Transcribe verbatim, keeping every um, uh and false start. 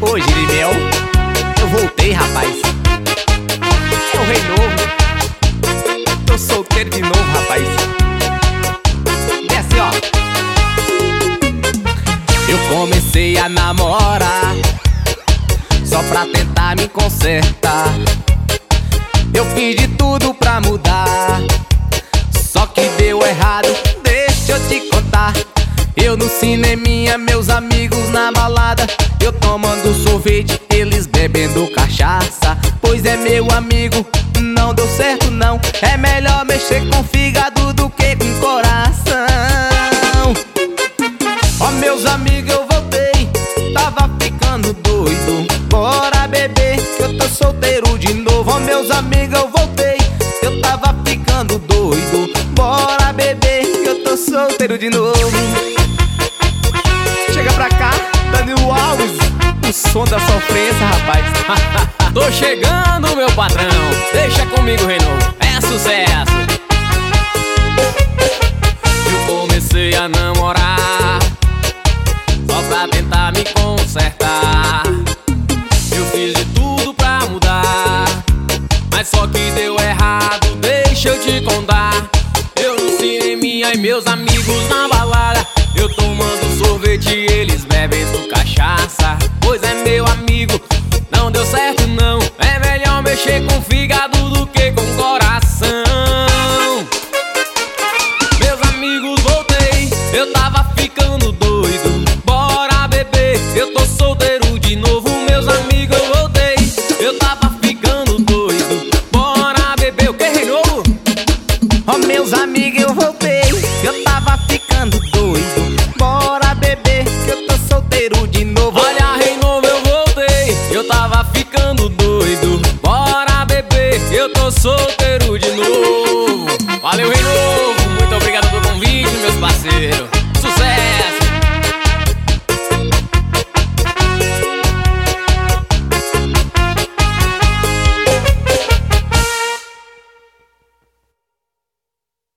Ô, Girimel, eu voltei, rapaz. É o rei novo. Tô solteiro de novo, rapaz. Desce, ó. Eu comecei a namorar só pra tentar me consertar. Eu fiz de tudo pra mudar, só que deu errado, deixa eu te contar. Eu no cineminha, meus amigos na balada, eu tomando sorvete, eles bebendo cachaça. Pois é, meu amigo, não deu certo não. É melhor mexer com fígado do que com coração. Ó, meus amigos, eu voltei, tava ficando doido. Bora beber, que eu tô solteiro de novo. Ó, meus amigos, eu voltei, eu tava ficando doido. Bora beber, que eu tô solteiro de novo. Chega pra cá, Danilo Alves, o som da sofrência, rapaz. Tô chegando, meu patrão, deixa comigo, rei novo, é sucesso. Eu comecei a namorar só pra tentar me consertar. Eu fiz de tudo pra mudar, mas só que deu errado, deixa eu te contar. Eu no cineminha e meus amigos na balada, eu tomando sorvete, eles bebendo cachaça. Pois é, meu amigo, não deu certo não. É melhor mexer com fígado do que com coração. Meus amigos, voltei, eu tava ficando doido.